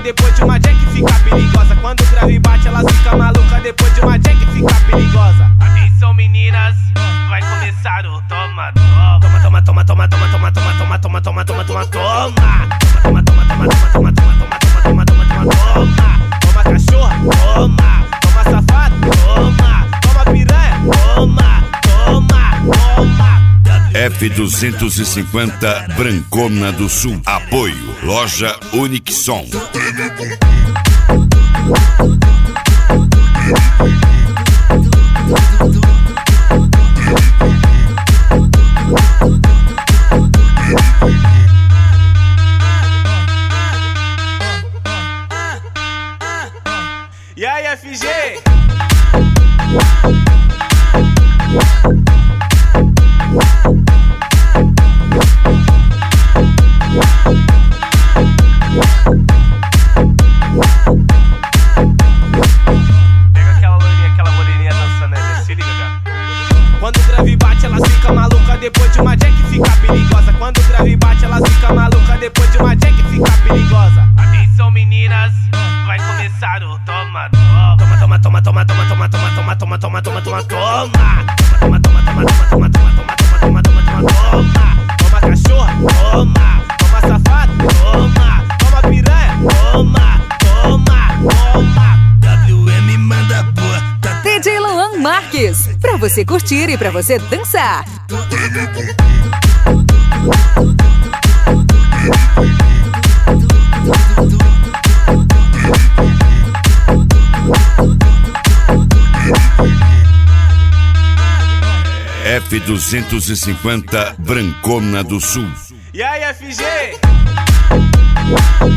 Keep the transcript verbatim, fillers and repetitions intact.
depois de uma jack fica perigosa. Quando o grave bate, ela fica maluca depois de uma jack fica perigosa. Atenção meninas, vai começar o toma, toma. Toma, toma, toma, toma, toma, toma, toma, toma, toma, toma, toma, toma. Toma, toma, toma, toma, toma, toma, toma, toma, toma, toma, toma, toma. Toma cachorra, toma. Toma safado, toma. Toma piranha, toma. Toma, toma. F duzentos e cinquenta Brancona do Sul. Apoio Loja Unixon. E aí, F G? Pega aquela loirinha, aquela moreninha dançando aí, se liga, gato. Quando o grave bate, ela fica maluca depois de uma jack fica perigosa. Quando o grave bate, ela fica maluca depois de uma jack fica perigosa. Atenção meninas, vai começar o toma, toma. Toma, toma, toma, toma, toma, toma, toma, toma, toma, toma, toma, toma. Toma, toma, toma, toma, toma, toma, toma, toma, toma, toma, toma, toma. Toma cachorra, toma. Toma safado, toma. Toma piranha, toma. Toma, toma. W M manda boa. D J Luan Marques, pra você curtir e pra você dançar. F duzentos e cinquenta Brancona do Sul. E aí, F G?